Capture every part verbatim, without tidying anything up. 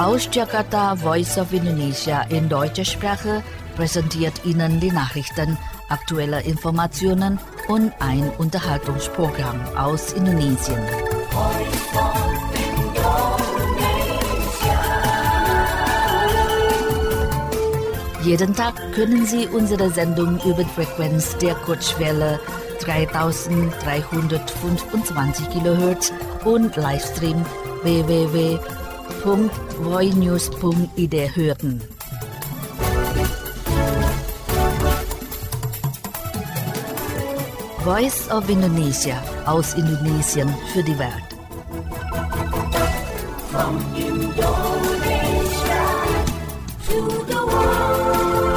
Aus Jakarta, Voice of Indonesia in deutscher Sprache präsentiert Ihnen die Nachrichten, aktuelle Informationen und ein Unterhaltungsprogramm aus Indonesien. Jeden Tag können Sie unsere Sendung über die Frequenz der Kurzwelle dreitausenddreihundertfünfundzwanzig Kilohertz und Livestream w w w punkt voinews punkt i d hören. Voice of Indonesia aus Indonesien für die Welt. From Indonesia to the world.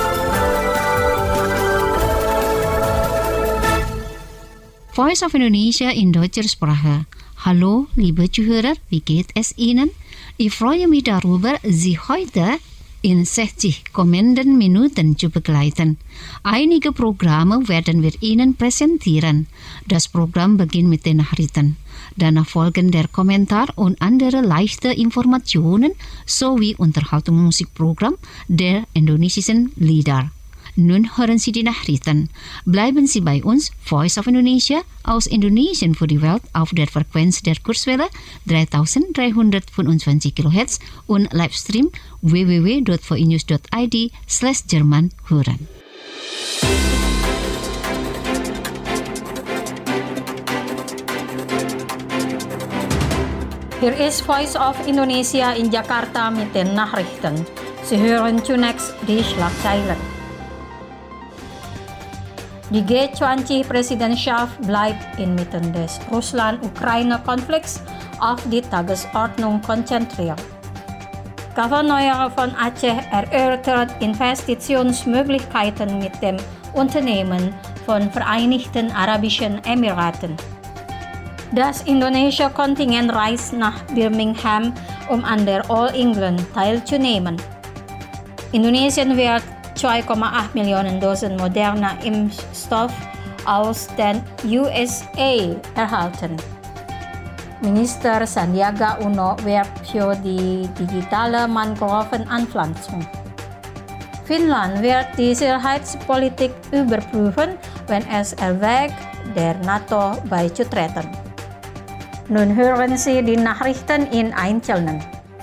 Voice of Indonesia in deutscher Sprache. Hallo, liebe Zuhörer, wie geht es Ihnen? Ich freue mich darüber, Sie heute in sechzig kommenden Minuten zu begleiten. Einige Programme werden wir Ihnen präsentieren. Das Programm beginnt mit den Nachrichten. Danach folgen der Kommentar und andere leichte Informationen sowie Unterhaltungsmusikprogramm der indonesischen Lieder. Nun hören Sie die Nachrichten. Bleiben Sie bei uns, Voice of Indonesia aus Indonesien für die Welt auf der Frequenz der Kurzwelle dreitausenddreihundertfünfundzwanzig Kilohertz und Livestream w w w punkt voinews punkt i d slash Jerman hören. Hier ist Voice of Indonesia in Jakarta mit den Nachrichten. Sie hören zunächst die Schlagzeilen. Die G zwanzig Präsidentschaft bleibt inmitten des Russland-Ukraine-Konflikts auf die Tagesordnung konzentriert. Gouverneur von Aceh erörtert Investitionsmöglichkeiten mit dem Unternehmen von Vereinigten Arabischen Emiraten. Das indonesische Kontingent reist nach Birmingham, um an der All England teilzunehmen. Indonesien wird zwei Komma acht Millionen Dosen moderner Impfstoff aus den U S A erhalten. Minister Sandiaga Uno wirbt für die digitale Mangrovenanpflanzung. Finnland wird die Sicherheitspolitik überprüfen, wenn es erwägt, der NATO beizutreten. Nun hören Sie die Nachrichten in Einzelnen.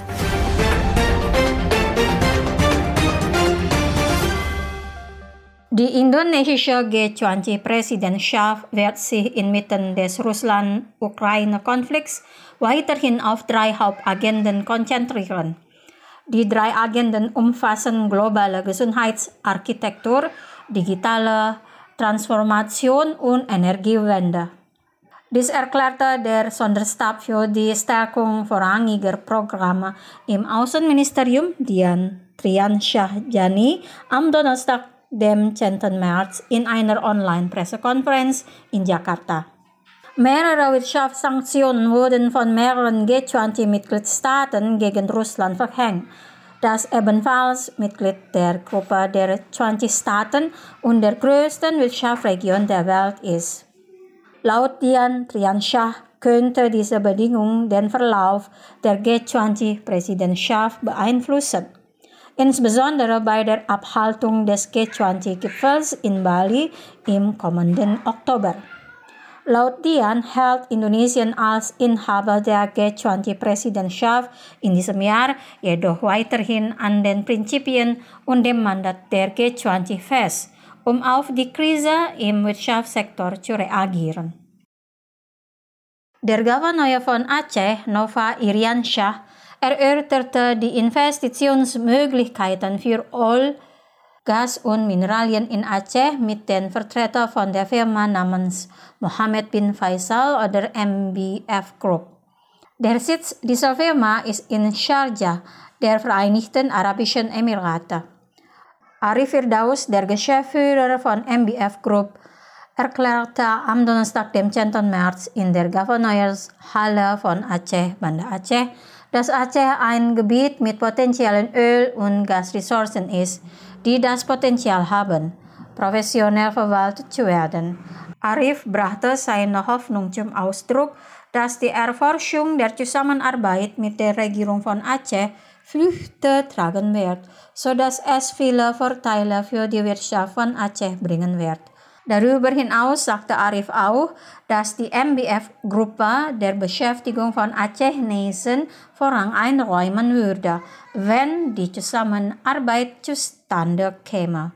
Die indonesische G zwanzig Präsidentschaft wird sich inmitten des Russland-Ukraine-Konflikts weiterhin auf drei Hauptagenden konzentrieren. Die drei Agenden umfassen globale Gesundheitsarchitektur, digitale Transformation und Energiewende. Dies erklärte der Sonderstab für die Stärkung vorrangiger Programme im Außenministerium Dian Triansyah-Jani am Donnerstag, dem zehnten März, in einer Online-Pressekonferenz in Jakarta. Mehrere Wirtschaftssanktionen wurden von mehreren G zwanzig Mitgliedstaaten gegen Russland verhängt, das ebenfalls Mitglied der Gruppe der zwanzig Staaten und der größten Wirtschaftsregion der Welt ist. Laut Dian Triansyah könnte diese Bedingung den Verlauf der G zwanzig Präsidentschaft beeinflussen, insbesondere bei der Abhaltung des G zwanzig Gipfels in Bali im kommenden Oktober. Laut Dian hält Indonesien als Inhaber der G zwanzig Präsidentschaft in diesem Jahr jedoch weiterhin an den Prinzipien und dem Mandat der G zwanzig fest, um auf die Krise im Wirtschaftssektor zu reagieren. Der Gouverneur von Aceh, Nova Iriansyah, erörterte die Investitionsmöglichkeiten für Öl, Gas und Mineralien in Aceh mit den Vertretern von der Firma namens Mohammed bin Faisal oder M B F Group. Der Sitz dieser Firma ist in Sharjah, der Vereinigten Arabischen Emirate. Arif Firdaus, der Geschäftsführer von M B F Group, erklärte am Donnerstag, dem zehnten März, in der Gouverneurshalle von Aceh, Banda Aceh, dass Aceh ein Gebiet mit potenziellen Öl- und Gasressourcen ist, die das Potenzial haben, professionell verwaltet zu werden. Arif brachte seine Hoffnung zum Ausdruck, dass die Erforschung der Zusammenarbeit mit der Regierung von Aceh Früchte tragen wird, sodass es viele Vorteile für die Wirtschaft von Aceh bringen wird. Darüber hinaus sagte Arif auch, dass die M B F-Gruppe der Beschäftigung von Aceh-Nesen Vorrang einräumen würde, wenn die Zusammenarbeit zustande käme.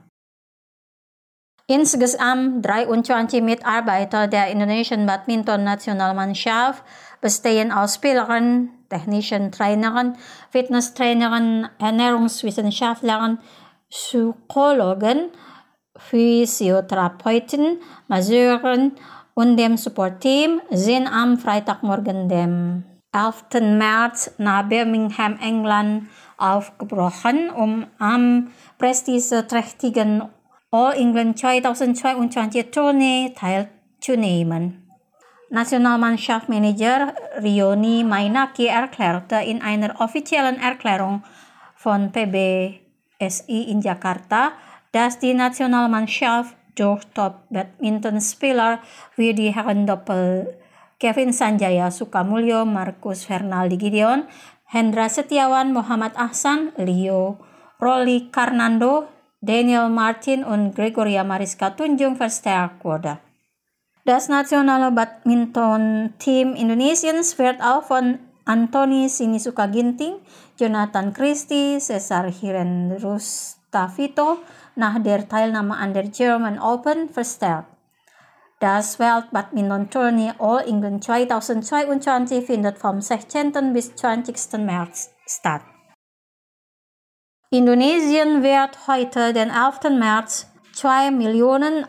Insgesamt dreiundzwanzig Mitarbeiter der indonesischen Badminton-Nationalmannschaft, bestehend aus Spielern, technischen Trainern, Fitnesstrainern, Ernährungswissenschaftlern, Psychologen, Physiotherapeuten, Masseuren und dem Supportteam sind am Freitagmorgen, dem elften März, nach Birmingham, England, aufgebrochen, um am prestigeträchtigen All England zweitausendzweiundzwanzig Tournee teilzunehmen. Nationalmannschaftsmanager Rioni Mainaki erklärte in einer offiziellen Erklärung von P B S I in Jakarta, dass die Nationalmannschaft durch Top-Badmintonspieler wie die Herrendoppel Kevin Sanjaya Sukamuljo, Marcus Fernaldi Gideon, Hendra Setiawan, Muhammad Ahsan, Leo Rolly Karnando, Daniel Martin und Gregoria Mariska Tunjung verstärkt wurde. Das nationale Badminton-Team Indonesiens wird auch von Anthony Sinisuka Ginting, Jonathan Christie, Cesar Hirenrustavito nach der Teilnahme an der German Open verstärkt. Das Weltbadminton-Turnier All England zweitausendzweiundzwanzig findet vom sechzehnten bis zwanzigsten März statt. Indonesien wird heute, den elften März, zwei Millionen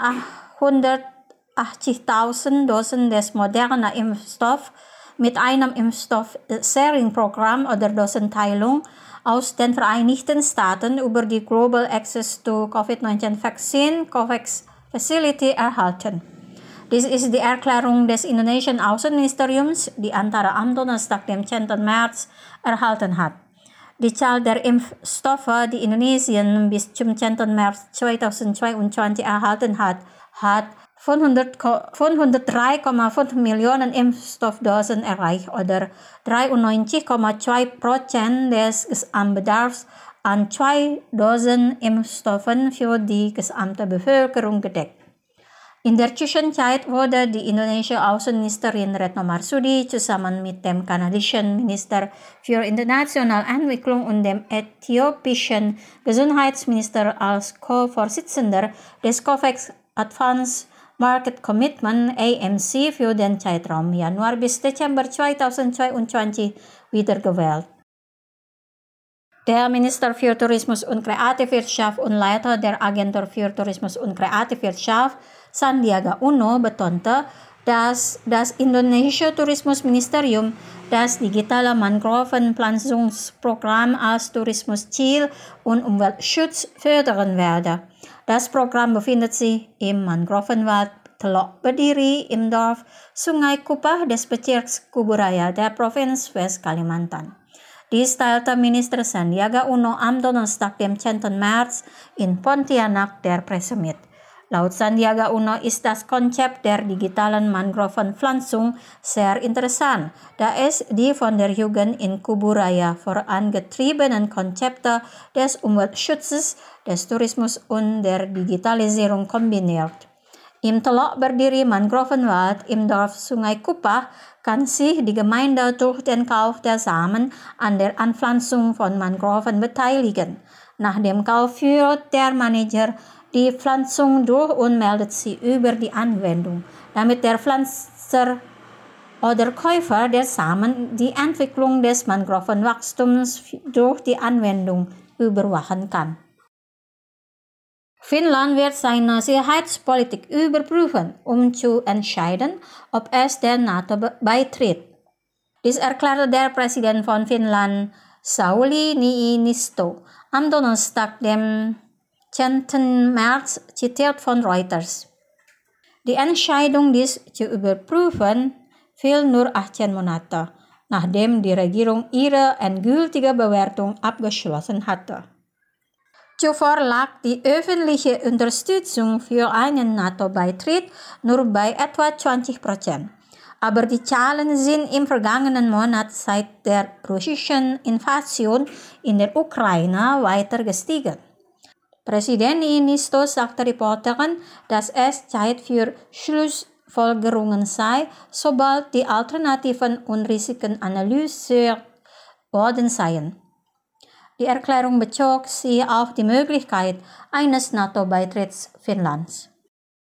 achthundertachtzigtausend Dosen des modernen Impfstoffs mit einem Impfstoff-Sharing-Programm oder Dosenteilung aus den Vereinigten Staaten über die Global Access to COVID neunzehn Vaccine COVAX Facility erhalten. Dies ist die Erklärung des indonesischen Außenministeriums, die Antara am Donnerstag, dem zehnten März, erhalten hat. Die Zahl der Impfstoffe, die Indonesien bis zum zehnten März zweitausendzweiundzwanzig erhalten hat, hat fünfhundertdrei Komma fünf Millionen Impfstoffdosen erreicht oder dreiundneunzig Komma zwei Prozent des Gesamtbedarfs an zwei Dosen Impfstoffen für die gesamte Bevölkerung gedeckt. In der Zwischenzeit wurde die indonesische Außenministerin Retno Marsudi zusammen mit dem kanadischen Minister für internationale Entwicklung und dem äthiopischen Gesundheitsminister als Co-Vorsitzender des COVAX Advanced Market Commitment A M C für den Zeitraum Januar bis Dezember zweitausendzweiundzwanzig wiedergewählt. Der Minister für Tourismus und Kreativwirtschaft und Leiter der Agentur für Tourismus und Kreativwirtschaft, Sandiaga Uno, betonte, dass das indonesische Tourismusministerium das digitale Mangrovenpflanzungsprogramm als Tourismusziel und Umweltschutz fördern werde. Das Programm befindet sich im Mangrovenwald Telok Berdiri im Dorf Sungai Kupah des Bezirks Kuburaya der Provinz West Kalimantan. Dies teilte Minister Sandiaga Uno am Donnerstag, dem zehnten März, in Pontianak der Presse mit. Laut Sandiaga Uno ist das Konzept der digitalen Mangrovenpflanzung sehr interessant, da es die von der Jugend in Kuburaya vorangetriebenen Konzepte des Umweltschutzes, des Tourismus und der Digitalisierung kombiniert. Im Telok Berdiri Mangrovenwald im Dorf Sungai Kupah kann sich die Gemeinde durch den Kauf der Samen an der Anpflanzung von Mangroven beteiligen. Nach dem Kauf führt der Manager die Pflanzung durch und meldet sie über die Anwendung, damit der Pflanzer oder Käufer der Samen die Entwicklung des Mangrovenwachstums durch die Anwendung überwachen kann. Finnland wird seine Sicherheitspolitik überprüfen, um zu entscheiden, ob es der NATO beitritt. Dies erklärte der Präsident von Finnland, Sauli Niinisto, am Donnerstag, dem zehnten März, zitiert von Reuters. Die Entscheidung, dies zu überprüfen, fiel nur achtzehn Monate, nachdem die Regierung ihre endgültige Bewertung abgeschlossen hatte. Zuvor lag die öffentliche Unterstützung für einen NATO-Beitritt nur bei etwa zwanzig Prozent. aber die Zahlen sind im vergangenen Monat seit der russischen Invasion in der Ukraine weiter gestiegen. Präsident Niinistö sagte Reportern, dass es Zeit für Schlussfolgerungen sei, sobald die Alternativen und Risiken analysiert worden seien. Die Erklärung bezog sich auf die Möglichkeit eines NATO-Beitritts Finnlands.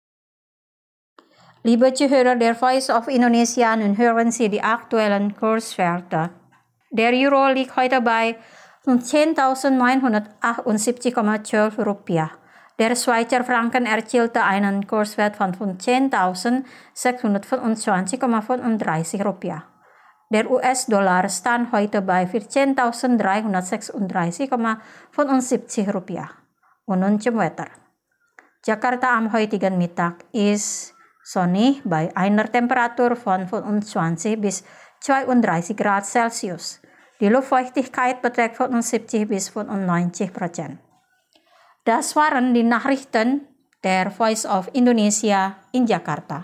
Liebe Zuhörer der Voice of Indonesia, nun hören Sie die aktuellen Kurswerte. Der Euro liegt heute bei fünfzehntausendneunhundertachtundsiebzig Komma zwölf Rupiah. Der Schweizer Franken erzielte einen Kurswert von fünfzehntausendsechshundertfünfundzwanzig Komma fünfunddreißig Rupiah. Der U S-Dollar stand heute bei vierzehntausenddreihundertsechsunddreißig Komma fünfundsiebzig Rupiah. Und nun zum Wetter. Jakarta am heutigen Mittag ist sonnig bei einer Temperatur von fünfundzwanzig bis zweiunddreißig Grad Celsius. Die Luftfeuchtigkeit beträgt fünfundsiebzig bis fünfundneunzig Prozent. Das waren die Nachrichten der Voice of Indonesia in Jakarta.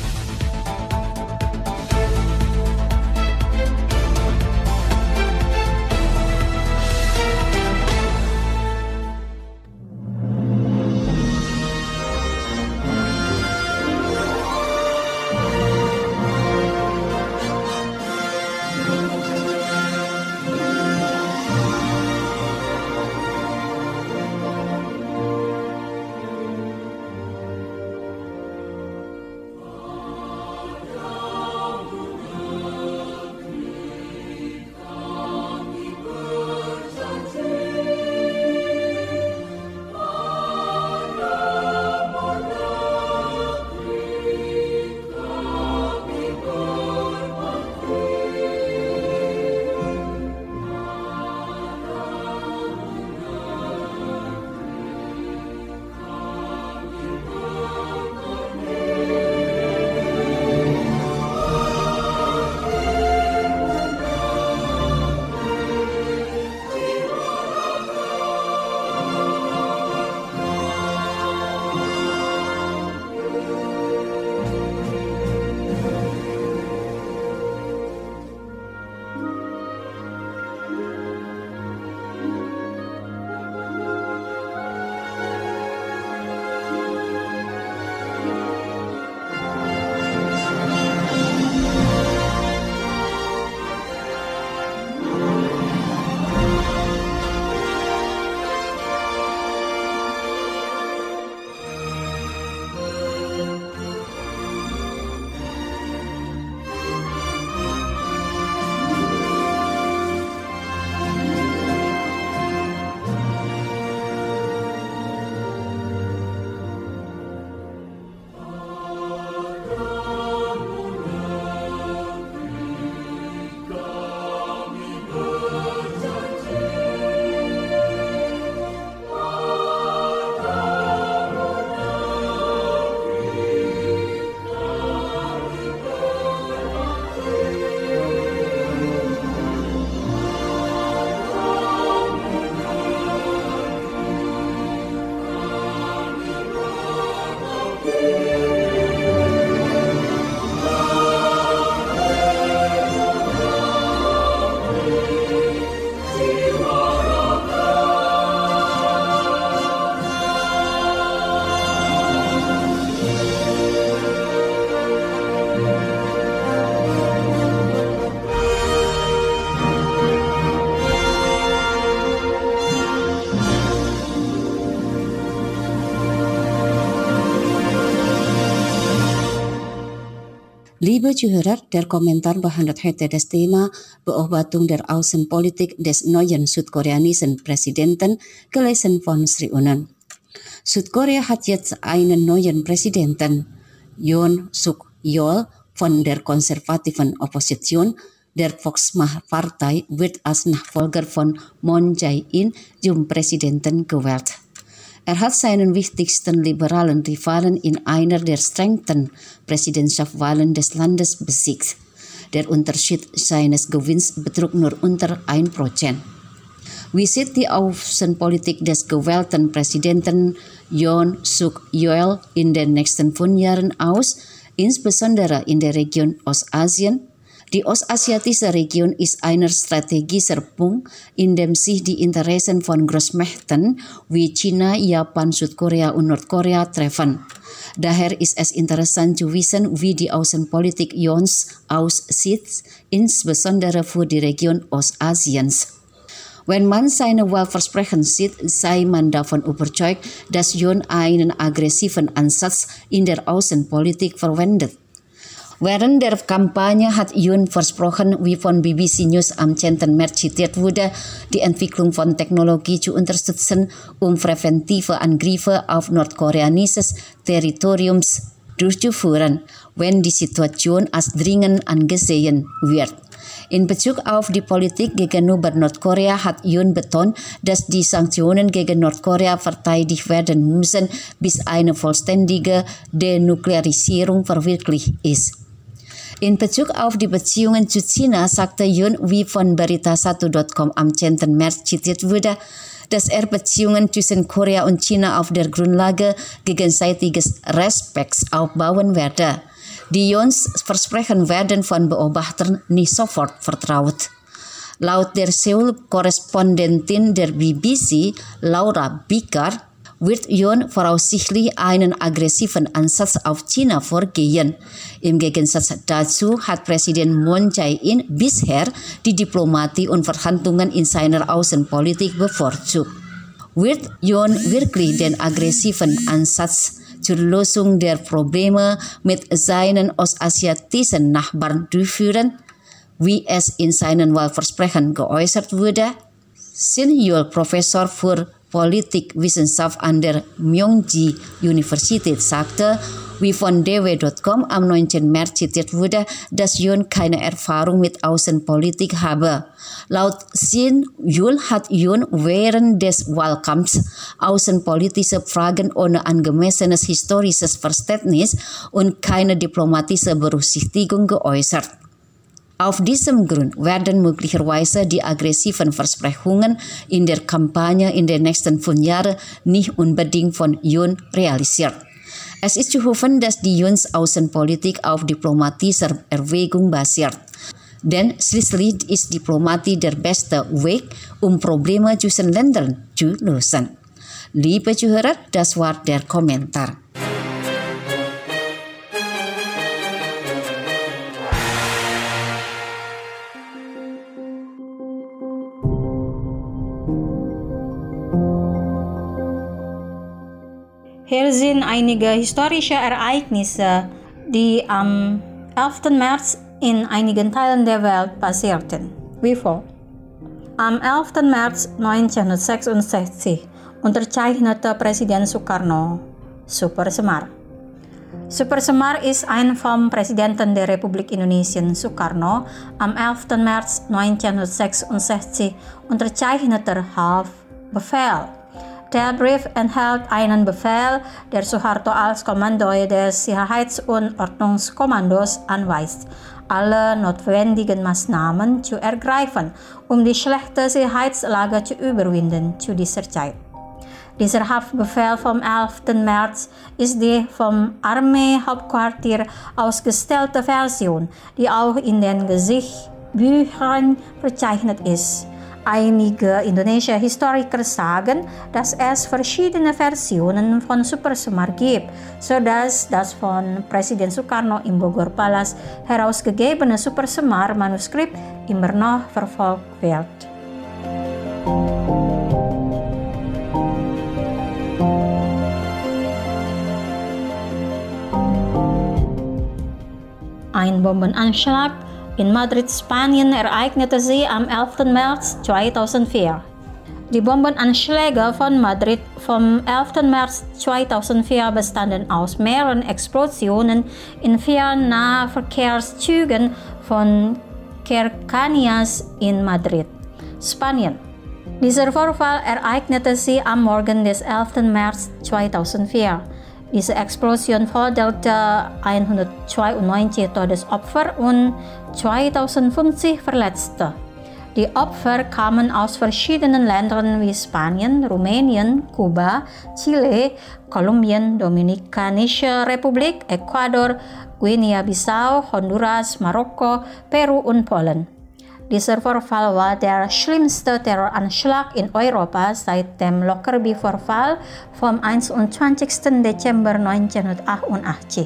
Liebe Zuhörer, der Kommentar behandelt heute das Thema Beobachtung der Außenpolitik des neuen südkoreanischen Präsidenten, gelesen von Sri Unan. Südkorea hat jetzt einen neuen Präsidenten, Yoon Suk Yeol von der konservativen Opposition. Der Volksmachtpartei wird als Nachfolger von Moon Jae-in zum Präsidenten gewählt. Er hat seinen wichtigsten liberalen Rivalen in einer der strengsten Präsidentschaftswahlen des Landes besiegt. Der Unterschied seines Gewinns betrug nur unter ein Prozent. Wie sieht die Außenpolitik des gewählten Präsidenten Yoon Suk Yeol in den nächsten fünf Jahren aus? insbesondere in der Region Ostasien. Die ostasiatische Region ist ein strategischer Punkt, in dem sich die Interessen von Großmächten wie China, Japan, Südkorea und Nordkorea treffen. Daher ist es interessant zu wissen, wie die Außenpolitik Yuns aussieht, insbesondere für die Region Ostasiens. Wenn man seine Wahlversprechen sieht, sei man davon überzeugt, dass Yun einen aggressiven Ansatz in der Außenpolitik verwendet. Während der Kampagne hat Yun versprochen, wie von B B C News am zehnten März zitiert wurde, die Entwicklung von Technologie zu unterstützen, um präventive Angriffe auf nordkoreanisches Territorium durchzuführen, wenn die Situation als dringend angesehen wird. In Bezug auf die Politik gegenüber Nordkorea hat Yun betont, dass die Sanktionen gegen Nordkorea verteidigt werden müssen, bis eine vollständige Denuklearisierung verwirklicht ist. In Bezug auf die Beziehungen zu China sagte Yun, wie von Berita satu Punkt com am zehnten März zitiert wurde, dass er Beziehungen zwischen Korea und China auf der Grundlage gegenseitiges Respekts aufbauen werde. Die Yuns Versprechen werden von Beobachtern nicht sofort vertraut. Laut der Seoul-Korrespondentin der B B C, Laura Bicker, wird Yun voraussichtlich einen aggressiven Ansatz auf China vorgehen. Im Gegensatz dazu hat Präsident Moon Jae-in bisher die Diplomatie und Verhandlungen in seiner Außenpolitik bevorzugt. Wird Yun wirklich den aggressiven Ansatz zur Lösung der Probleme mit seinen ostasiatischen Nachbarn durchführen, wie es in seinen Wahlversprechen geäußert wurde? Shin Yul, Professor für Politikwissenschaft an der Myongji Universität, sagte, wie von D W Punkt com am neunten März zitiert wurde, dass Yun keine Erfahrung mit Außenpolitik habe. Laut Shin Yul hat Yun während des Wahlkampfs außenpolitische Fragen ohne angemessenes historisches Verständnis und keine diplomatische Berücksichtigung geäußert. Auf diesem Grund werden möglicherweise die aggressiven Versprechungen in der Kampagne in den nächsten fünf Jahren nicht unbedingt von Yun realisiert. Es ist zu hoffen, dass die Yuns Außenpolitik auf diplomatischer Erwägung basiert. Denn schließlich ist Diplomatie der beste Weg, um Probleme zwischen Ländern zu lösen. Liebe Zuhörer, das war der Kommentar. Hier sind einige historische Ereignisse, die am elften März in einigen Teilen der Welt passierten. Wie folgt. Am elften März neunzehnhundertsechsundsechzig unterzeichnete Präsident Sukarno Super Semar. Super Semar ist ein vom Präsidenten der Republik Indonesien Sukarno am elften März neunzehnhundertsechsundsechzig unterzeichneter Haftbefehl. Der Brief enthält einen Befehl, der Suharto als Kommando des Sicherheits- und Ordnungskommandos anweist, alle notwendigen Maßnahmen zu ergreifen, um die schlechte Sicherheitslage zu überwinden zu dieser Zeit. Dieser Haftbefehl vom elften März ist die vom Armeehauptquartier ausgestellte Version, die auch in den Geschichtsbüchern verzeichnet ist. Einige indonesische Historiker sagen, dass es verschiedene Versionen von Super Semar gibt, sodass das von Präsident Sukarno im Bogor Palace herausgegebene Super Semar Manuskript immer noch verfolgt wird. Ein Bombenanschlag in Madrid, Spanien, ereignete sich am elften März zweitausendvier. Die Bombenanschläge von Madrid vom elften März zweitausendvier bestanden aus mehreren Explosionen in vier Nahverkehrszügen von Cercanías in Madrid, Spanien. Dieser Vorfall ereignete sich am Morgen des elften März zweitausendvier. Diese Explosion forderte hundertzweiundneunzig Todesopfer und zweitausendfünfzig Verletzte. Die Opfer kamen aus verschiedenen Ländern wie Spanien, Rumänien, Kuba, Chile, Kolumbien, Dominikanische Republik, Ecuador, Guinea-Bissau, Honduras, Marokko, Peru und Polen. Dieser Vorfall war der schlimmste Terroranschlag in Europa seit dem Lockerbie-Vorfall vom einundzwanzigsten Dezember neunzehnhundertachtundachtzig.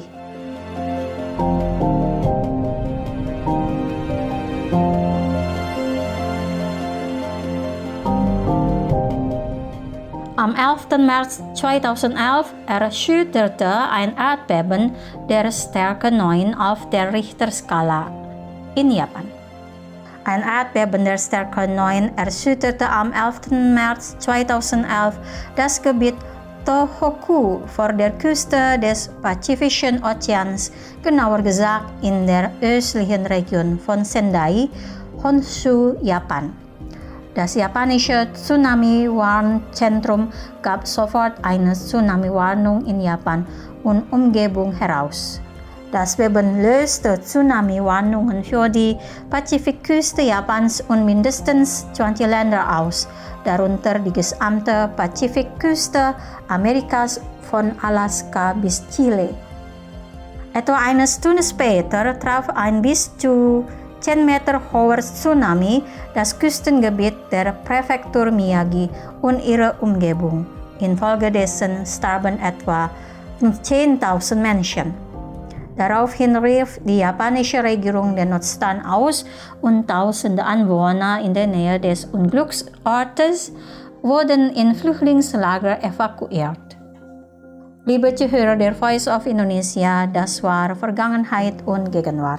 Am elften März zweitausendelf erschütterte ein Erdbeben der Stärke neun auf der Richterskala in Japan. Ein Erdbeben der Stärke neun erschütterte am elften März zweitausendelf das Gebiet Tohoku vor der Küste des Pazifischen Ozeans, genauer gesagt in der östlichen Region von Sendai, Honshu, Japan. Das japanische Tsunami-Warnzentrum gab sofort eine Tsunami-Warnung in Japan und Umgebung heraus. Das Beben löste Tsunami-Warnungen für die Pazifikküste Japans und mindestens zwanzig Länder aus, darunter die gesamte Pazifikküste Amerikas von Alaska bis Chile. Etwa eine Stunde später traf ein bis zu zehn Meter hoher Tsunami das Küstengebiet der Präfektur Miyagi und ihre Umgebung. Infolgedessen starben etwa zehntausend Menschen. Daraufhin rief die japanische Regierung den Notstand aus und tausende Anwohner in der Nähe des Unglücksortes wurden in Flüchtlingslager evakuiert. Liebe Zuhörer der Voice of Indonesia, das war Vergangenheit und Gegenwart.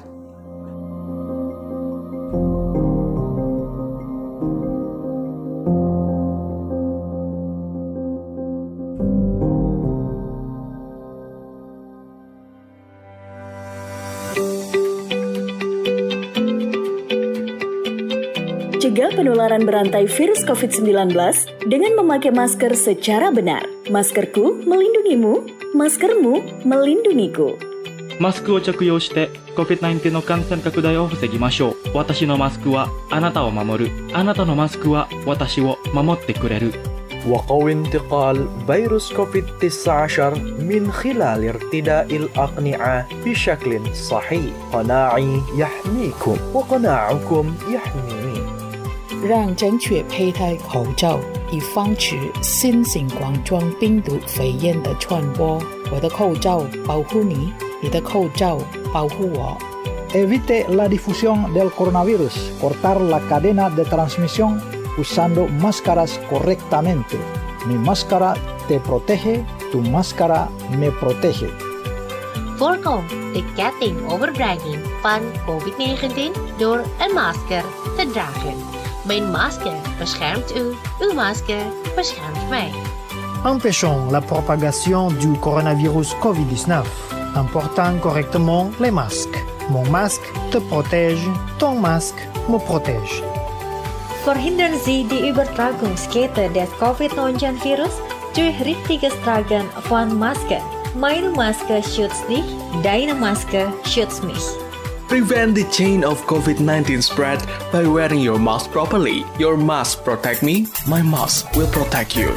Cegah penularan berantai virus covid sembilan belas dengan memakai masker secara benar. Maskerku melindungimu, maskermu melindungiku. マスクを着用して コビッドナインティーン の感染拡大を防ぎましょう。私のマスクはあなたを守る。あなたのマスクは私を守ってくれる。 وقوي انتقال فيروس كوفيد تسعة عشر من خلال ارتداء الأقنعة بشكل صحيح. قناعي يحميكم وقناعكم يحميني. 让正确佩戴口罩，以防止新型冠状病毒肺炎的传播。我的口罩保护你，你的口罩保护我。 Evite la difusión del coronavirus. Cortar la cadena de transmisión usando máscaras correctamente. Mi máscara te protege, tu máscara me protege. Voorkom de ketting overbrenging van covid negentien door een masker te dragen. Mijn masker beschermt u, uw masker beschermt mij. Empêchons la propagation du coronavirus covid dix-neuf en portant correctement les masques. Mon masque te protège, ton masque me protège. Verhindern Sie die Übertragungskette des covid neunzehn Virus durch richtiges Tragen von Masken. Meine Maske schützt dich, deine Maske schützt mich. Prevent the chain of covid nineteen spread by wearing your mask properly. Your mask protect me, my mask will protect you.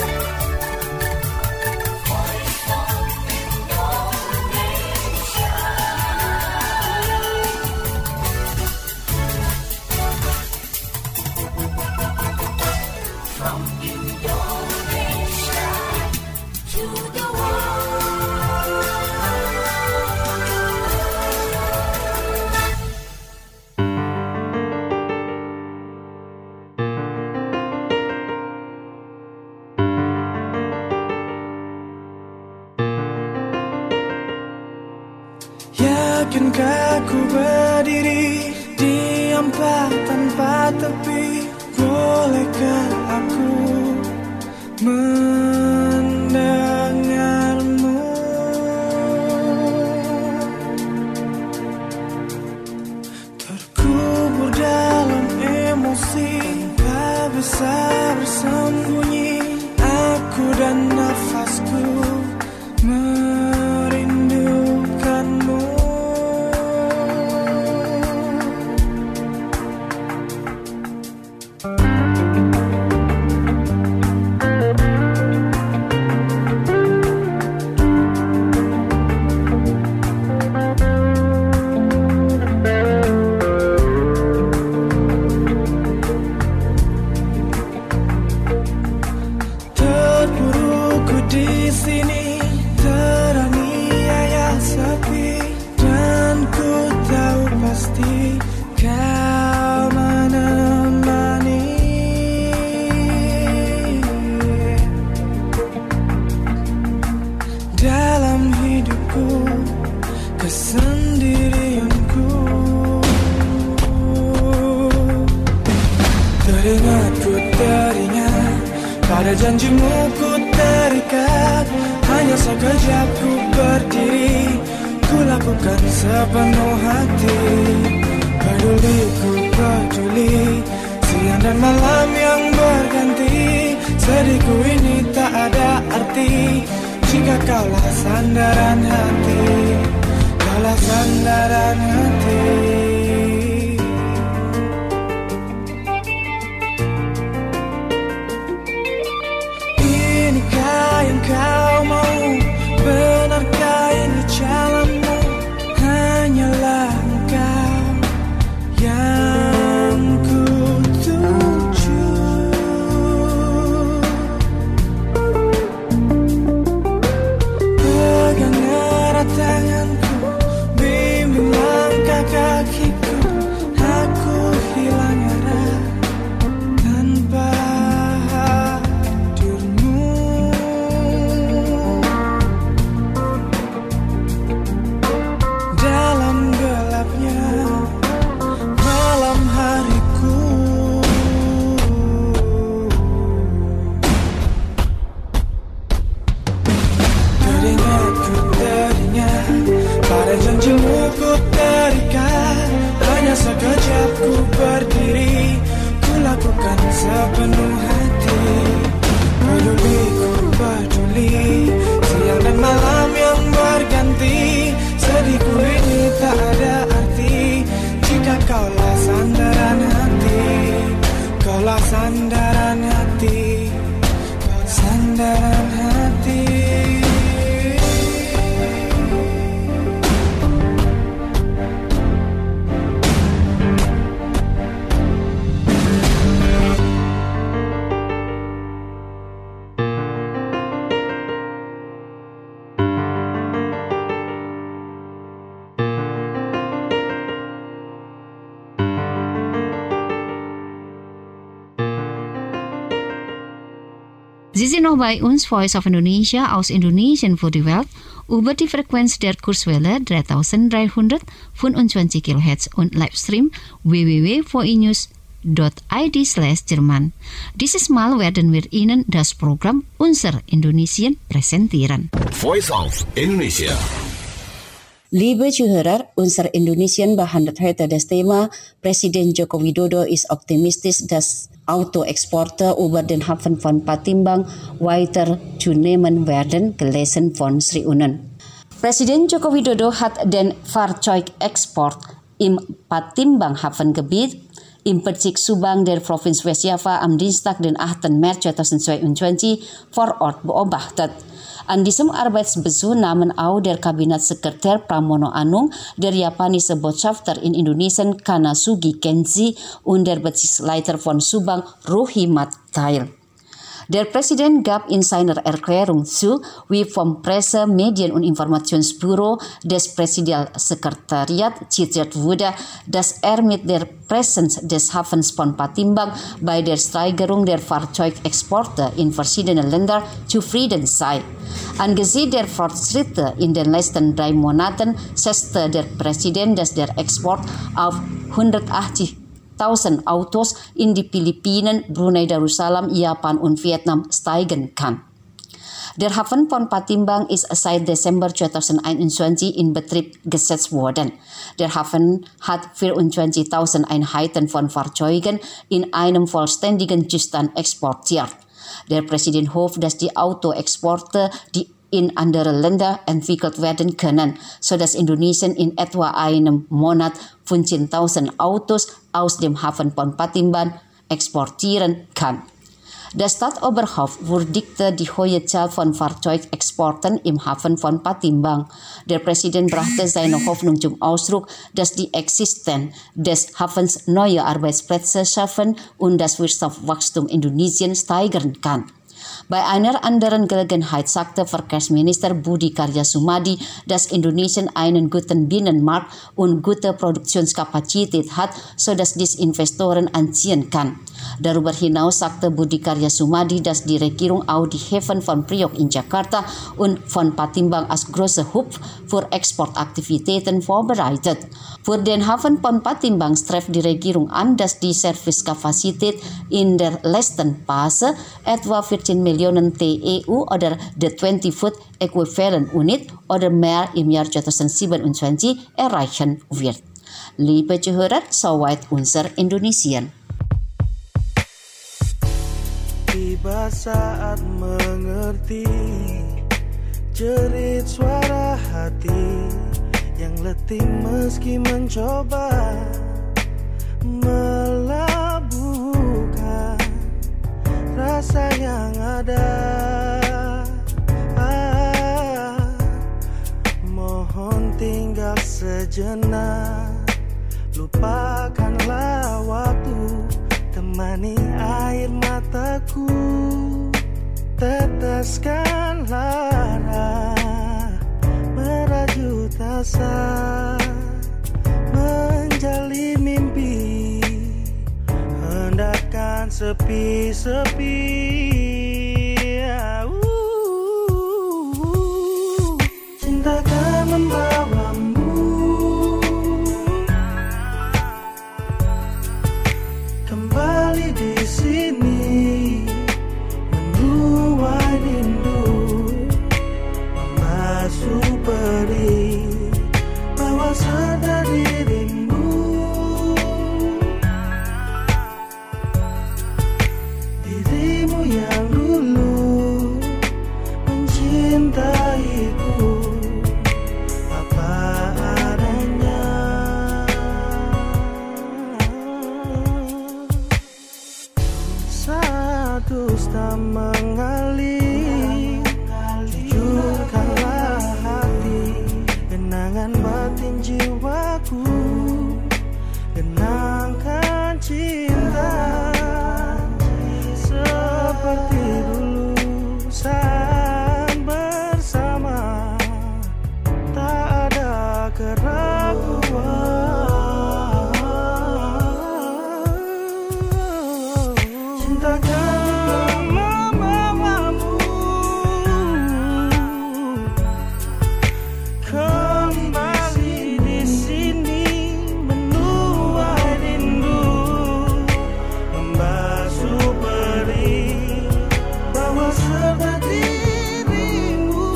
Yakinkah ku berdiri diamlah tanpa tepi? Bolehkah aku mendengarmu? Terkubur dalam emosi, tak bisa bersembunyi. Aku dan nafasku merindukanmu. janjimu ku terikat, hanya sekejap ku berdiri, ku lakukan sepenuh hati. Peduli ku peduli, siang dan malam yang berganti, sedihku ini tak ada arti jika kaulah sandaran hati, kaulah sandaran hati. Inikah yang kau mau, benarkah ini jalanmu, hanyalah engkau yang ku tuju. Pegang erat tanganku, bimbing langkah kakiku, aku hilang arah tanpa hadirmu. Dalam gelapnya malam hariku, teringat ku teringat, pada janjimu ku terikat, hanya sekejap ku berdiri, ku lakukan sepenuh hati. Peduli ku peduli, siang dan malam yang berganti, sedihku ini tak ada arti jika kaulah sandaran hati, kaulah sandaran hati, sandaran hati. Sie sind noch bei uns, Voice of Indonesia aus Indonesien für die Welt, über die Frequenz der Kurswelle dreitausenddreihundertfünfundzwanzig Kilohertz und Livestream w w w punkt v i news punkt i d slash Jerman. Dieses Mal werden wir Ihnen das Programm Unser Indonesien präsentieren. Voice of Indonesia. Liebe Zuhörer, unser Indonesien behandelt heute das Thema Presiden Joko Widodo ist optimistisch, dass Autoexporte über den Hafen von Palembang weiter zunehmen werden, gelesen von Sri Unen. Presiden Joko Widodo hat den Fahrzeugexport im Palembang Hafengebiet im Bezirk Subang der Provinz West Java am Dienstag, den achten März zweitausendzweiundzwanzig vor Ort beobachtet. An diesem Arbeitsbesuch nahmen auch der Kabinettssekretär Pramono Anung, der japanische Botschafter in Indonesien Kanasugi Kenji und der Bezirksleiter von Subang Rohimat teil. Der Präsident gab in seiner Erklärung zu, wie vom Presse-, Medien- und Informationsbüro des Präsidialsekretariats zitiert wurde, dass er mit der Präsenz des Hafens von Palembang bei der Steigerung der Fahrzeugexporte in verschiedene Länder zufrieden sei. Angesichts der Fortschritte in den letzten drei Monaten schätzte der Präsident, dass der Export auf hundertachtzigtausend Autos in die Philippinen, Brunei Darussalam, Japan und Vietnam steigen kann. Der Hafen von Palembang ist seit Dezember zweitausendeinundzwanzig in Betrieb gesetzt worden. Der Hafen hat vierundzwanzigtausend Einheiten von Fahrzeugen in einem vollständigen Zustand exportiert. Der Präsident hofft, dass die Autoexporte, die in andere Länder entwickelt werden können, sodass Indonesien in etwa einem Monat fünfzehntausend Autos aus dem Hafen von Palembang exportieren kann. Das Staatsoberhaupt würdigte die hohe Zahl von Fahrzeugexporten im Hafen von Palembang. Der Präsident brachte seine Hoffnung zum Ausdruck, dass die Existenz des Hafens neue Arbeitsplätze schaffen und das Wirtschaftswachstum Indonesiens steigern kann. Bei einer anderen Gelegenheit sagte Verkehrsminister Budi Karya Sumadi, dass Indonesien einen guten Binnenmarkt und gute Produktionskapazität hat, sodass dies Investoren anziehen kann. Darüber hinaus sagte Budi Karya Sumadi, dass die Regierung auch die Häfen von Priok in Jakarta und von Palembang als große Hub für Exportaktivitäten vorbereitet. Für den Hafen von Palembang strebt die Regierung an, dass die Servicekapazität in der letzten Phase etwa vierzehn Millionen T E U oder the twenty foot Equivalent Unit oder mehr im Jahr zwanzig siebenundzwanzig erreichen wird. Liebe Zuhörer, soweit unser Indonesian. Tiba saat mengerti jerit suara hati yang letih meski mencoba melabuhkan rasa yang ada. Ah, mohon tinggal sejenak, lupakanlah waktu, temani air mataku, teteskan lara, merajut asa, menjalin mimpi, hendakkan sepi-sepi. Cinta kan membawamu kembali di sini, menuai rindu, membasuh perih, bawa sadar dirimu, dirimu yang dulu mencintaiku apa adanya. Dusta mengalir, jujurkanlah hati, genangan batin jiwaku, genangkan cinta seperti dulu saat bersama, tak ada keraguan. Cintakan membawamu kembali di sini, menuai rindu, membasuh perih, bawa serta dirimu,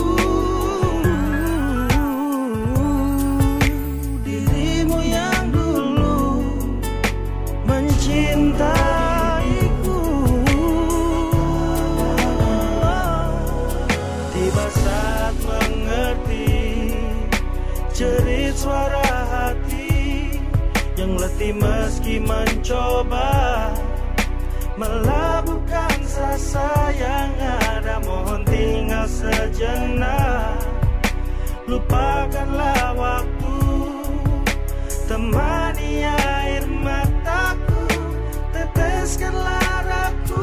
dirimu yang dulu mencintai. Jerit suara hati yang letih meski mencoba melabuhkan rasa yang ada, mohon tinggal sejenak, lupakanlah waktu, temani air mataku, teteskan laraku.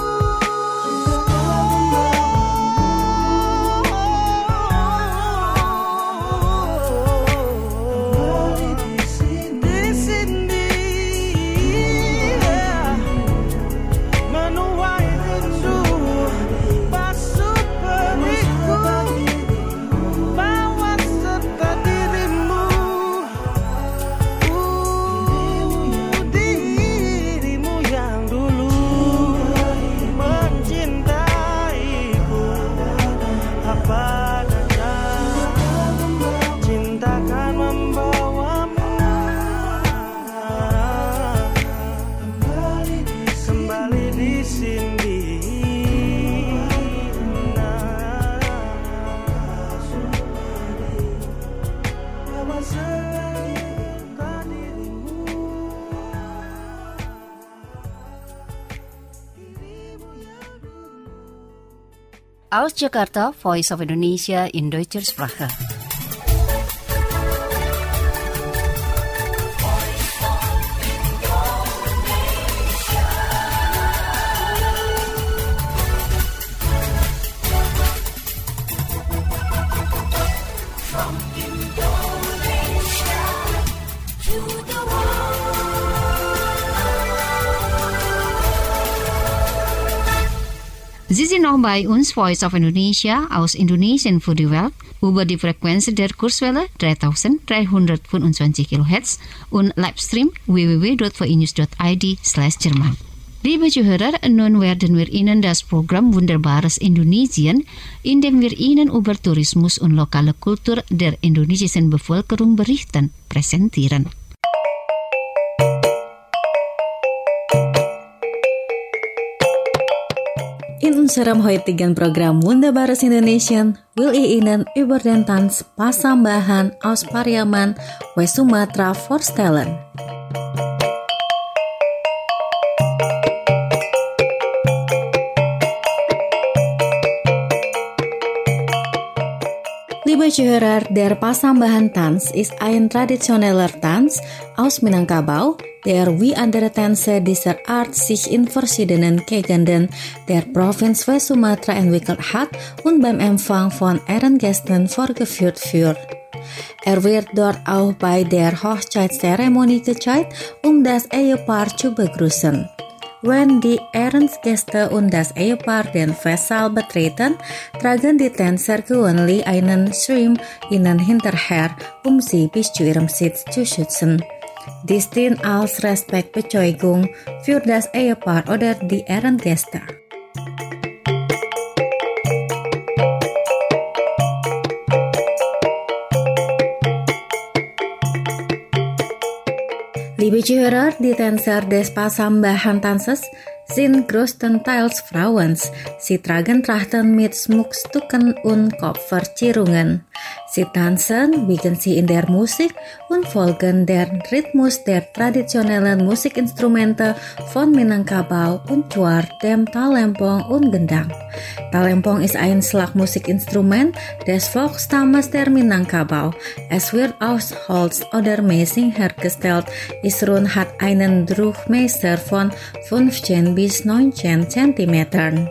Aus Jakarta, Voice of Indonesia in Deutscher Sprache. Sie sind noch bei uns, Voice of Indonesia, aus Indonesien für die Welt, über die Frequenz der Kurzwelle dreitausenddreihundertfünfundzwanzig Kilohertz und Livestream w w w dot v i news dot i d slash Jerman. Liebe Zuhörer, nun werden wir Ihnen das Programm Wunderbares Indonesien, in dem wir Ihnen über Tourismus und lokale Kultur der indonesischen Bevölkerung berichten, präsentieren. In unserem heutigen Programm Wunderbares Indonesien will ich Ihnen über den Tanz Pasambahan aus Pariaman, West Sumatra vorstellen. Liebe Zuhörer, der Pasambahan-Tanz ist ein traditioneller Tanz aus Minangkabau, der wie andere Tänze dieser Art sich in verschiedenen Gegenden der Provinz West Sumatra entwickelt hat und beim Empfang von Ehrengästen vorgeführt wird. Er wird dort auch bei der Hochzeitszeremonie gezeigt, um das Ehepaar zu begrüßen. Wenn die Ehrengäste und das Ehepaar den Festsaal betreten, tragen die Tänzer gewöhnlich einen Schirm ihnen hinterher, um sie bis zu ihrem Sitz zu schützen. Dies dient als Respektbezeugung für das Ehepaar oder die Ehrengäste. Liebe Zuhörer, die Tänzer des Pasambahan-Tanzes sind größtenteils Frauen. Sie tragen Trachten mit Schmuckstücken und Kopfverzierungen. Sie tanzen, biegen sie in der Musik und folgen den Rhythmus der traditionellen Musikinstrumente von Minangkabau und zwar dem Talempong und Gendang. Talempong ist ein Schlagmusikinstrument des Volksstammes der Minangkabau. Es wird aus Holz oder Messing hergestellt. Es rund hat einen Durchmesser von fünfzehn bis neunzehn Zentimetern.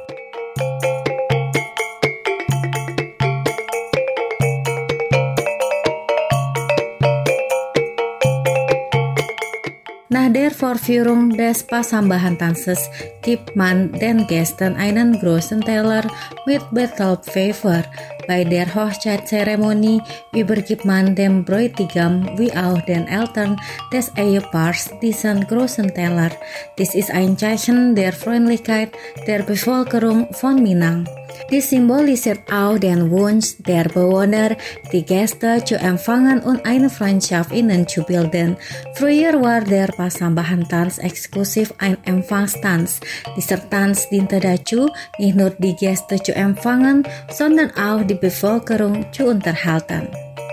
Nach der Vorführung des Pasambahan-Tanzes gibt man den Gästen einen großen Teller mit Betelpfeffer. Bei der Hochzeitszeremonie übergibt man dem Bräutigam wie auch den Eltern des Ehepaars diesen großen Teller. Dies ist ein Zeichen der Freundlichkeit der Bevölkerung von Minang. Dies symbolisiert auch den Wunsch der Bewohner, die Gäste zu empfangen und eine Freundschaft ihnen zu bilden. Früher war der Pasambahan-Tanz exklusiv ein Empfangstanz. Dieser Tanz diente dazu, nicht nur die Gäste zu empfangen, sondern auch die Bevölkerung zu unterhalten.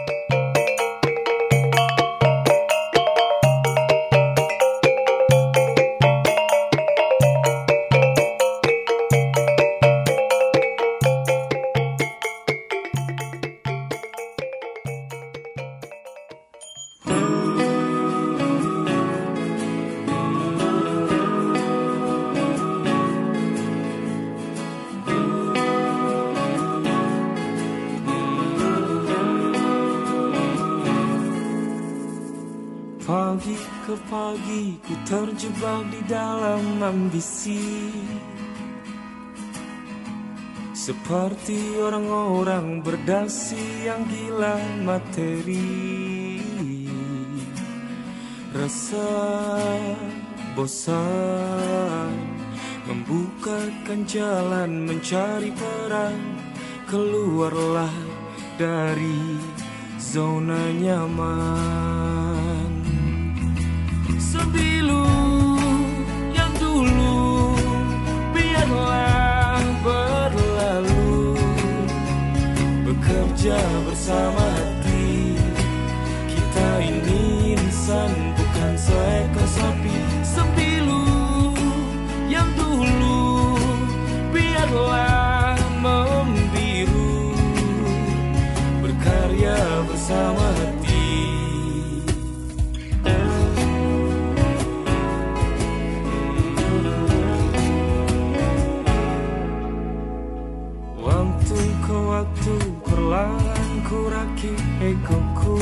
Pagi ke pagi ku terjebak di dalam ambisi, seperti orang-orang berdasi yang gila materi. Rasa bosan membukakan jalan mencari peran, keluarlah dari zona nyaman. Sebilu yang dulu biarlah berlalu, bekerja bersama hati. Kita ini insan bukan seekor sapi. Sebilu yang dulu biarlah membiru, berkarya bersama hati. Waktu perlahan ku rakit egoku,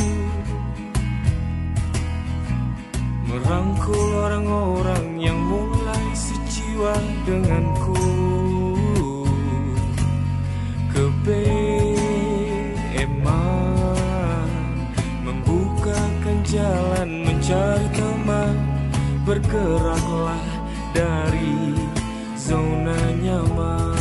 merangkul orang-orang yang mulai sejiwa denganku. bergeraklah dari zona nyaman.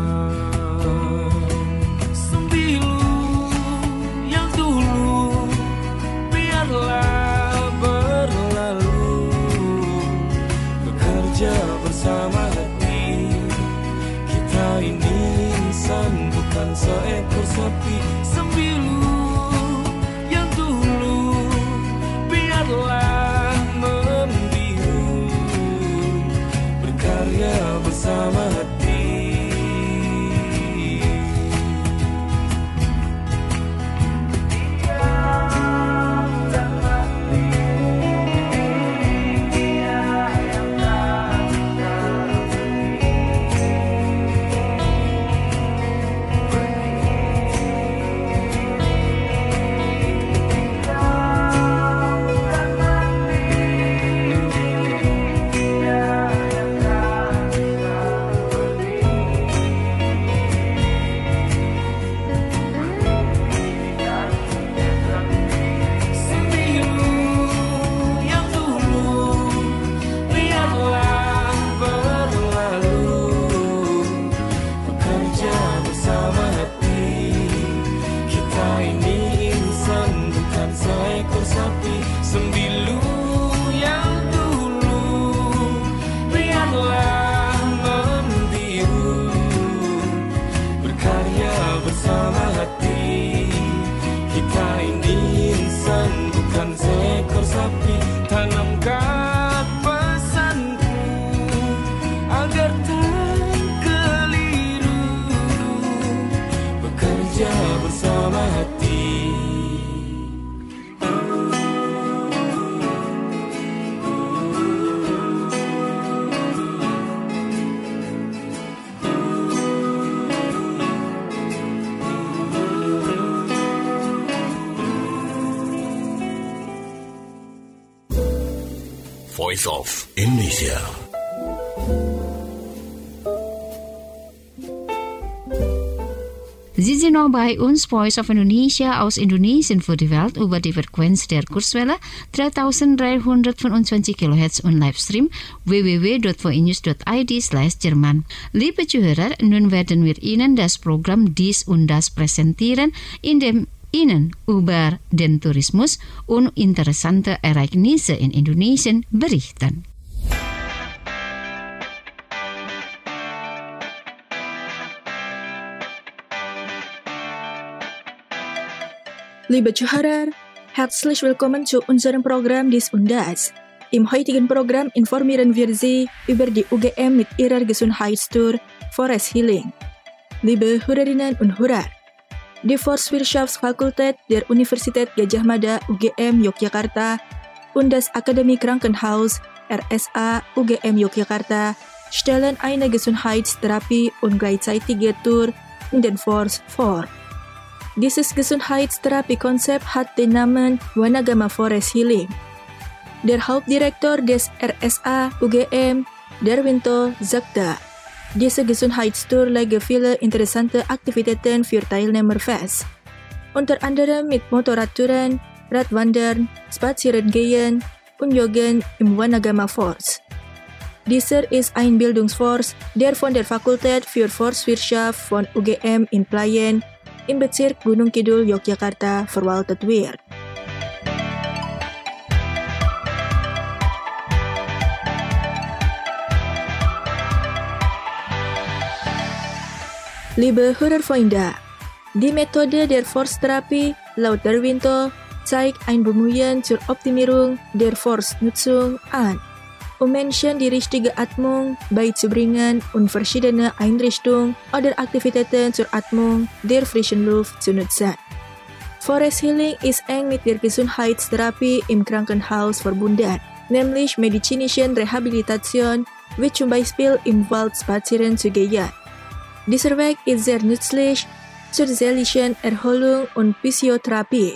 Sembilu yang dulu biarlah berlalu, bekerja bersama hati. Kita ini insan bukan seekor sapi. Sembilu yang dulu biarlah membiru, berkarya bersama hati. Tanamkan pesanku agar tak keliru, bekerja bersama hati. Voice of Indonesia. Sie sind noch bei uns, Voice of Indonesia aus Indonesien für die Welt über die Frequenz der Kurzwelle dreitausenddreihundertfünfundzwanzig Kilohertz und Livestream w w w punkt v news punkt i d slash Jerman. Liebe Zuhörer, nun werden wir Ihnen das Programm Dies und Das präsentieren, in dem Ihnen über den Tourismus und interessante Ereignisse in Indonesien berichten. Liebe Zuhörer, herzlich willkommen zu unserem Programm Dies und Das. Im heutigen Programm informieren wir Sie über die U G M mit ihrer Gesundheitstour Forest Healing. Liebe Hörerinnen und Hörer, die Forstwirtschaftsfakultät der Universität Gadjah Mada U G M Yogyakarta und das Akademie Krankenhaus R S A U G M Yogyakarta stellen eine Gesundheitstherapie und gleichzeitige Tour in den Forst vor. Dieses Gesundheitstherapiekonzept hat den Namen Wanagama Forest Healing. Der Hauptdirektor des R S A U G M, Darwinto sagte, diese Gesundheitstour lege viele interessante Aktivitäten für Teilnehmer fest, unter anderem mit Motorradtouren, Radwandern, Spazierengehen und Joggen im Wanagama Forst. Dieser ist ein Bildungsforst, der von der Fakultät für Forstwirtschaft von U G M in Playen im Bezirk Gunung Kidul, Yogyakarta verwaltet wird. Liebe Hörerfreunde, die Methode der Forsttherapie laut Darwinto zeigt ein Bemühen zur Optimierung der Forstnutzung an, um Menschen die richtige Atmung beizubringen und verschiedene Einrichtungen oder Aktivitäten zur Atmung der frischen Luft zu nutzen. Forest Healing ist eng mit der Gesundheitstherapie im Krankenhaus verbunden, nämlich medizinischen Rehabilitation, wie zum Beispiel im Wald spazieren zu gehen. Dieser Weg ist sehr nützlich zur seelischen Erholung und Physiotherapie.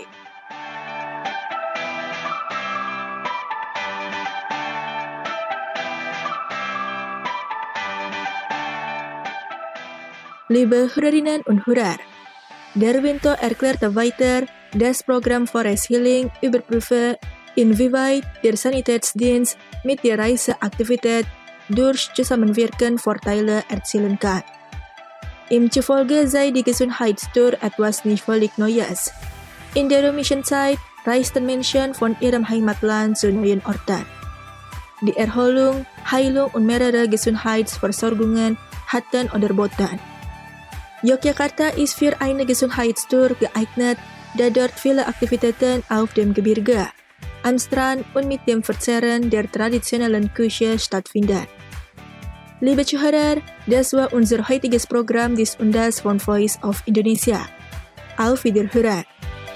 Liebe Hörerinnen und Hörer, Darwinto erklärte weiter, das Programm Forest Healing überprüfe Inwieweit der Sanitätsdienst mit der Reiseaktivität durch Zusammenwirken Vorteile erzielen kann. Im Zufolge sei die Gesundheitstour etwas nicht völlig Neues. In der römischen Zeit reisten Menschen von ihrem Heimatland zu neuen Orten. Die Erholung, Heilung und mehrere Gesundheitsversorgungen hatten unterboten. Yogyakarta ist für eine Gesundheitstour geeignet, da dort viele Aktivitäten auf dem Gebirge, am Strand und mit dem Verzehren der traditionellen Küche stattfinden. Liebe Zuhörer, das war unser heutiges Programm des Undas von Voice of Indonesia. Auf Wiederhören!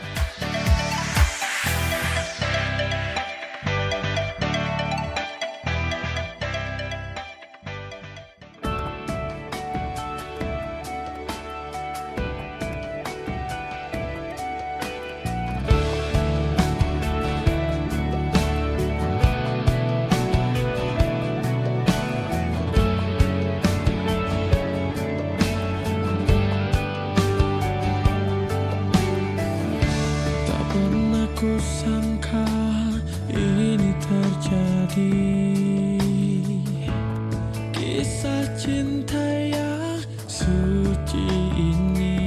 Ku sangka ini terjadi, kisah cinta yang suci ini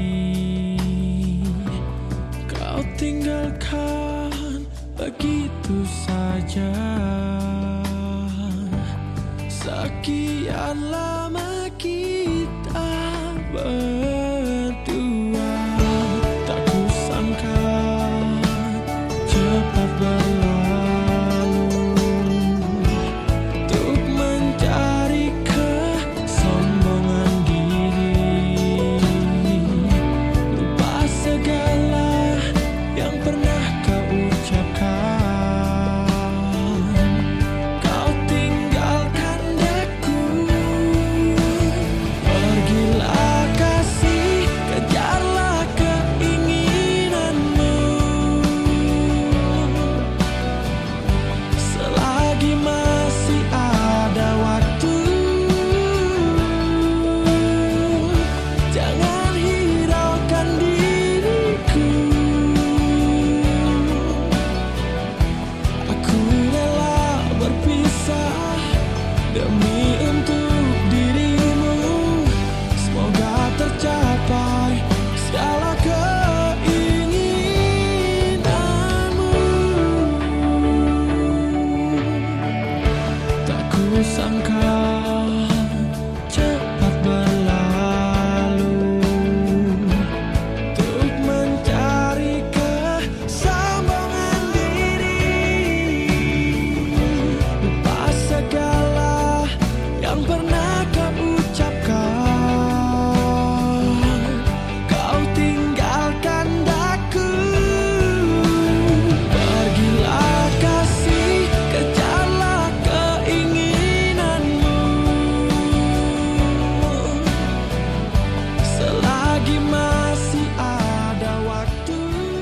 kau tinggalkan begitu saja. Sekian lama kita berdua, tak kusangka cepat berlalu untuk mencari kesombongan diri, lupa segala yang pernah kau ucapkan. Kau tinggalkan daku, pergilah kasih, kejarlah keinginanmu. Selagi masih ada waktu, jangan hiraukan diriku. Aku rela berpisah demi untuk dirimu. Semoga tercapai segala keinginanmu. Tak kusangka cepat berlalu untuk mencari kesombongan diri, lupa segala yang pernah kau ucapkan. Kau tinggalkan daku, pergilah kasih, kejarlah keinginanmu. Selagi masih ada waktu.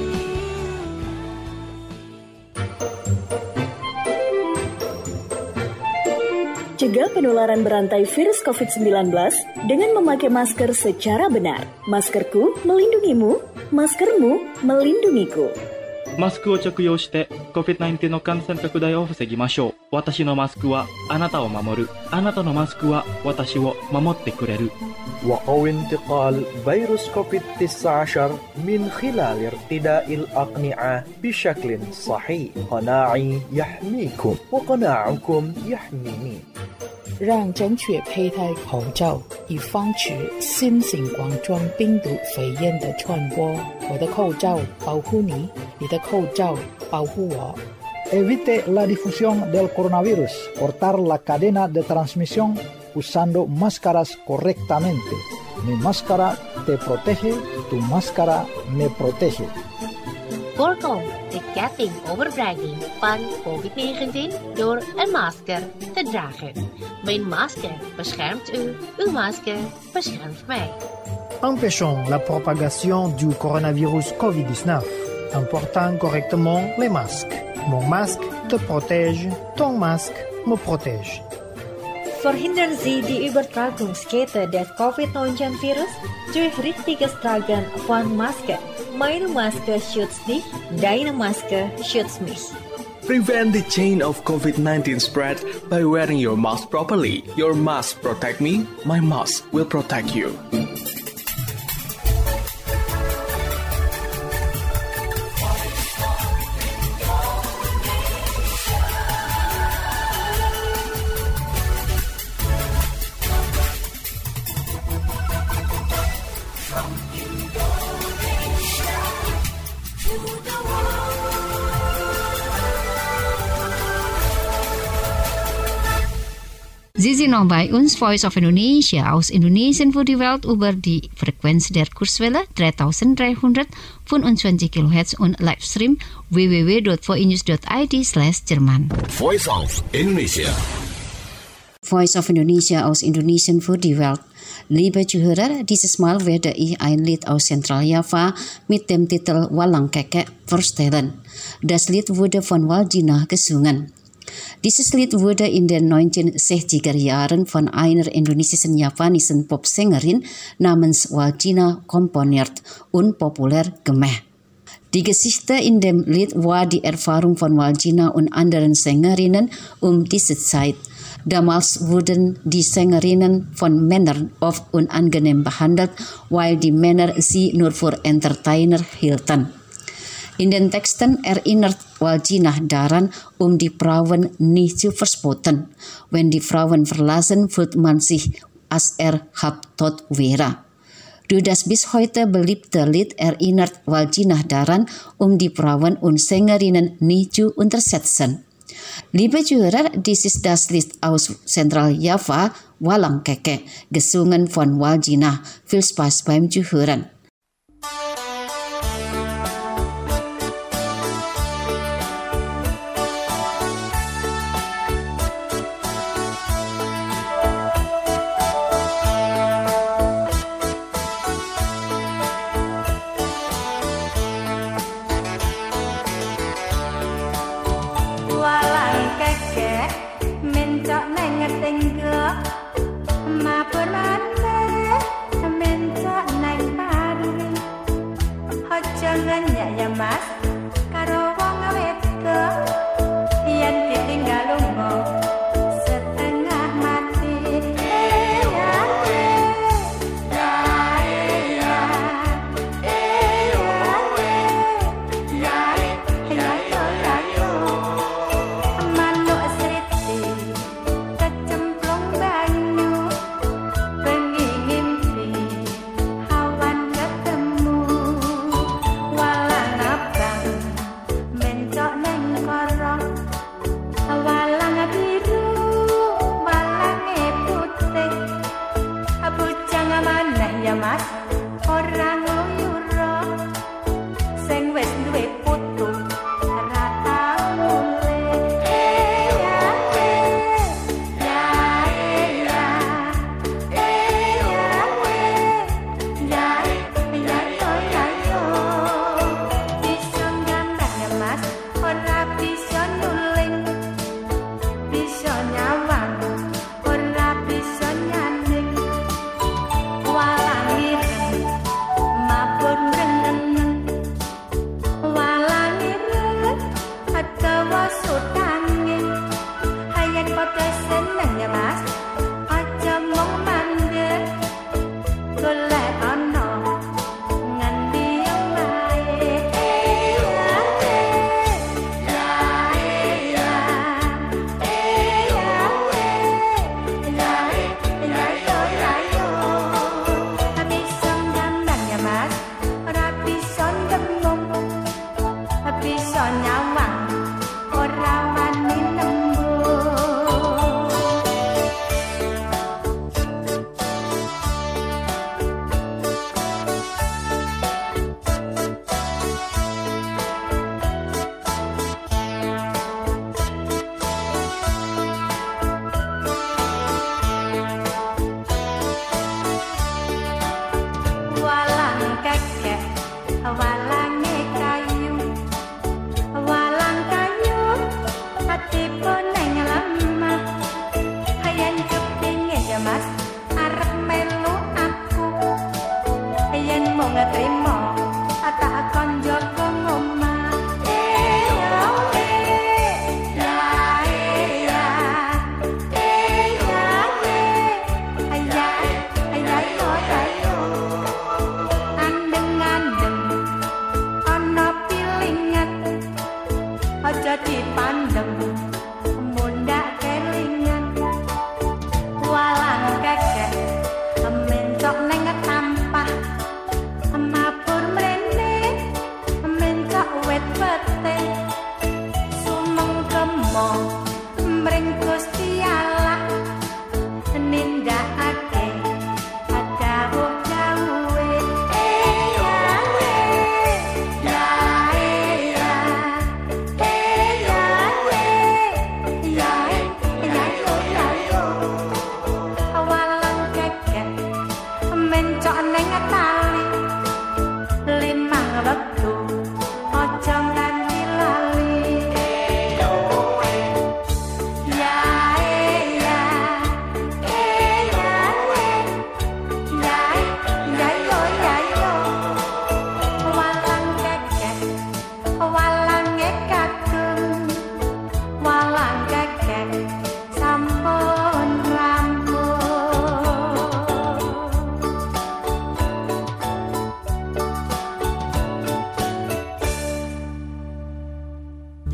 Cegah penularan berantai virus covid sembilan belas dengan memakai masker secara benar. Maskerku melindungimu, maskermu melindungiku. マスクを着用して コビッドナインティーン の感染拡大を防ぎましょう。私のマスクはあなたを守る。あなたのマスクは私を守ってくれる。 وقوي انتقال فيروس كوفيد تسعة عشر من خلال ارتداء الأقنعة بشكل صحيح. قناعي يحميكم وقناعكم يحميني. 让正确佩戴口罩，以防止新型冠状病毒肺炎的传播。我的口罩保护你，你的口罩保护我。 Evite la difusión del coronavirus. Cortar la cadena de transmisión usando máscaras correctamente. Mi máscara te protege, tu máscara me protege. Voorkom de ketting overbrenging van covid negentien door een masker te dragen. Mijn masker beschermt u, uw masker beschermt mij. Empêchons la propagation du coronavirus covid dix-neuf en portant correctement les masques. Mon masque te protège, ton masque me protège. Verhindern Sie die Übertragungskette des covid neunzehn Virus durch richtiges Tragen von Masken. Meine Maske schützt dich, deine Maske schützt mich. Prevent the chain of COVID nineteen spread by wearing your mask properly. Your mask protect me, my mask will protect you. Sie sind noch bei uns, Voice of Indonesia, aus Indonesien für die Welt über die Frequenz der Kurzwelle dreitausenddreihundertfünfundzwanzig Kilohertz und Livestream w w w dot voinews dot i d slash Jerman. Voice of Indonesia. Voice of Indonesia aus Indonesien für die Welt. Liebe Zuhörer, dieses Mal werde ich ein Lied aus Zentraljava mit dem Titel Walang Keke vorstellen. Das Lied wurde von Waljina gesungen. Dieses Lied wurde in den neunzehnhundertsechziger Jahren von einer indonesischen javanischen Popsängerin namens Waljina komponiert und populär gemacht. Die Geschichte in dem Lied war die Erfahrung von Waljina und anderen Sängerinnen um diese Zeit. Damals wurden die Sängerinnen von Männern oft unangenehm behandelt, weil die Männer sie nur für Entertainer hielten. In den Texten erinnert Waljina daran, um die Frauen nicht zu verspotten. Wenn die Frauen verlassen, fühlt man sich, als er halbtot wäre. Durch das bis heute beliebte Lied erinnert Waljina daran, um die Frauen und Sängerinnen nicht zu unterschätzen. Liebe Zuhörer, dies ist das Lied aus Zentraljava, Walang Keke, gesungen von Waljina. Viel Spaß beim Zuhören.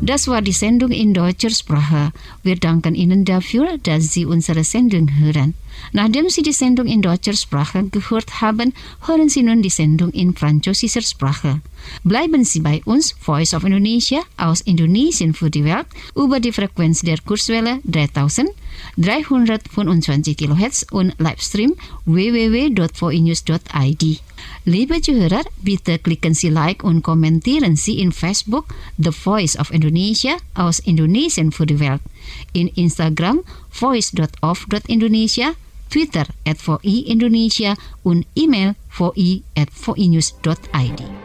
Das war die Sendung in deutscher Sprache. Wir danken Ihnen dafür, dass Sie unsere Sendung hören. Nachdem Sie die Sendung in deutscher Sprache gehört haben, hören Sie nun die Sendung in französischer Sprache. Bleiben Sie bei uns, Voice of Indonesia, aus Indonesien für die Welt, über die Frequenz der Kurzwelle dreitausenddreihundertfünfundzwanzig Kilohertz und Livestream w w w dot voinews dot i d. Liebe Zuhörer, bitte klicken Sie Like und kommentieren Sie in Facebook The Voice of Indonesia aus Indonesien für die Welt, in Instagram voice dot of dot indonesia, Twitter at voi Indonesia und E-Mail voi at voinews dot i d.